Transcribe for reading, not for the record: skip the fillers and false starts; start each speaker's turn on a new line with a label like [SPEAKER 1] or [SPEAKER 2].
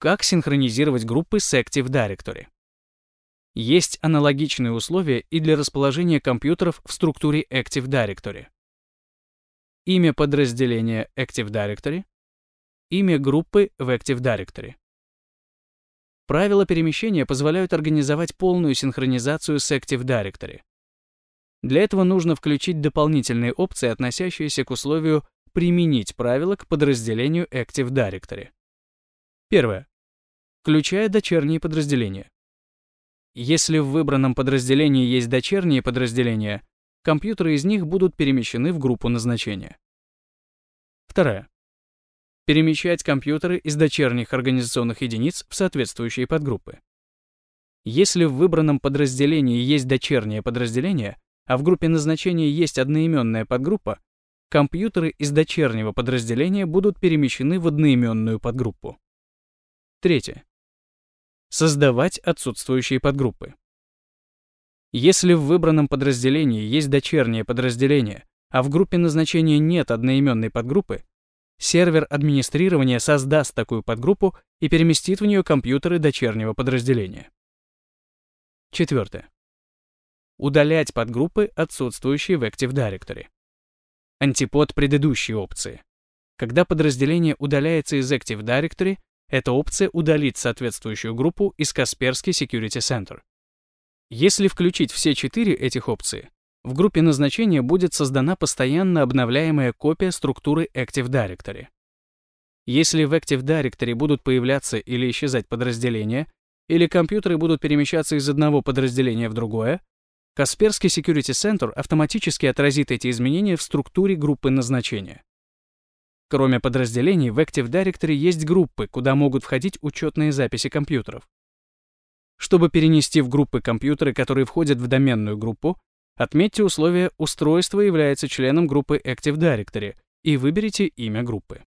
[SPEAKER 1] Как синхронизировать группы с Active Directory? Есть аналогичные условия и для расположения компьютеров в структуре Active Directory. Имя подразделения Active Directory, имя группы в Active Directory. Правила перемещения позволяют организовать полную синхронизацию с Active Directory. Для этого нужно включить дополнительные опции, относящиеся к условию «применить правила к подразделению Active Directory». Первое. Включая дочерние подразделения. Если в выбранном подразделении есть дочерние подразделения, компьютеры из них будут перемещены в группу назначения. Второе. Перемещать компьютеры из дочерних организационных единиц в соответствующие подгруппы. Если в выбранном подразделении есть дочернее подразделение, а в группе назначения есть одноименная подгруппа, компьютеры из дочернего подразделения будут перемещены в одноименную подгруппу. Третье. Создавать отсутствующие подгруппы. Если в выбранном подразделении есть дочернее подразделение, а в группе назначения нет одноименной подгруппы, сервер администрирования создаст такую подгруппу и переместит в нее компьютеры дочернего подразделения. Четвертое. Удалять подгруппы, отсутствующие в Active Directory. Антипод предыдущей опции. Когда подразделение удаляется из Active Directory, эта опция удалит соответствующую группу из Kaspersky Security Center. Если включить все 4 этих опции, в группе назначения будет создана постоянно обновляемая копия структуры Active Directory. Если в Active Directory будут появляться или исчезать подразделения, или компьютеры будут перемещаться из одного подразделения в другое, Kaspersky Security Center автоматически отразит эти изменения в структуре группы назначения. Кроме подразделений, в Active Directory есть группы, куда могут входить учетные записи компьютеров. Чтобы перенести в группы компьютеры, которые входят в доменную группу, отметьте условие «Устройство является членом группы Active Directory» и выберите имя группы.